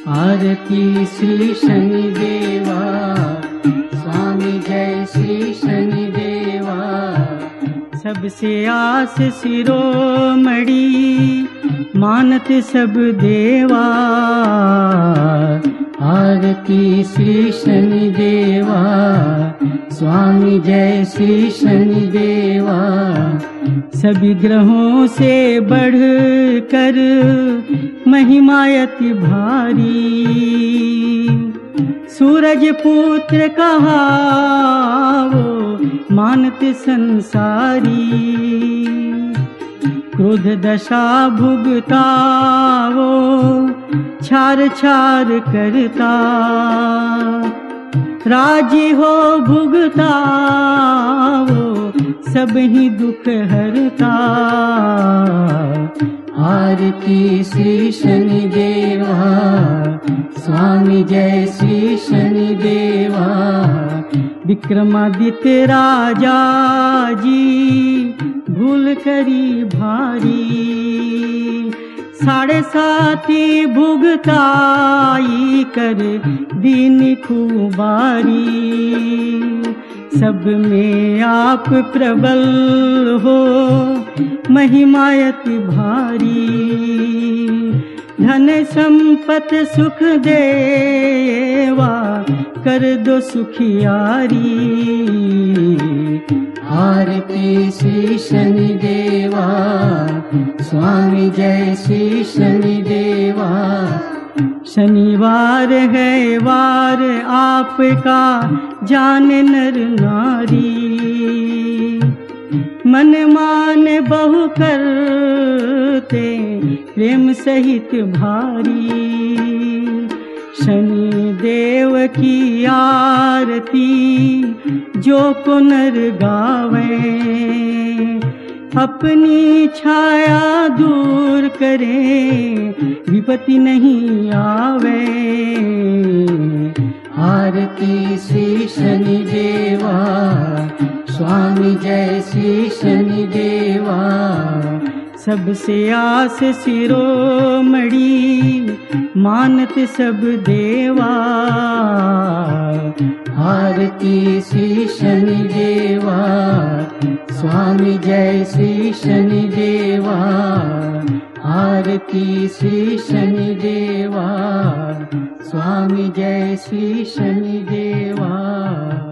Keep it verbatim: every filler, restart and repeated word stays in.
आरती श्री शनिदेवा, स्वामी जय श्री शनिदेवा। सबसे आस शिरोमणि, मानत सब देवा। आरती श्री शनिदेवा, स्वामी जय श्री शनिदेवा। सभी ग्रहों से बढ़ कर महिमायति भारी, सूरज पुत्र कहा वो मानत संसारी। क्रोध दशा भुगता वो छार छार करता, राजी हो भुगता वो सब ही दुख हरता। आरती श्री शनिदेवा, स्वामी जय श्री शनिदेवा। विक्रमादित्य राजा जी, भूल करी भारी। साढ़े साथी भुगताई कर दीन खुबारी। सब में आप प्रबल हो, महिमायति भारी। धन संपत सुख देवा, कर दो सुखियारी। आरती श्री शनिदेवा, स्वामी जय श्री शनिदेवा। शनिवार है वार आपका, जाने नर नारी। मन मान बहु करते, प्रेम सहित भारी। शनि देव की आरती, जो को नर गावे। अपनी छाया दूर करे, विपत्ति नहीं आवे। आरती श्री शनिदेवा, स्वामी जय श्री शनिदेवा। सबसे आस शिरोमणि, मानत सब देवा। आरती श्री शनिदेवा, स्वामी जय श्री शनिदेवा। आरती श्री शनिदेवा, स्वामी जय श्री शनिदेवा।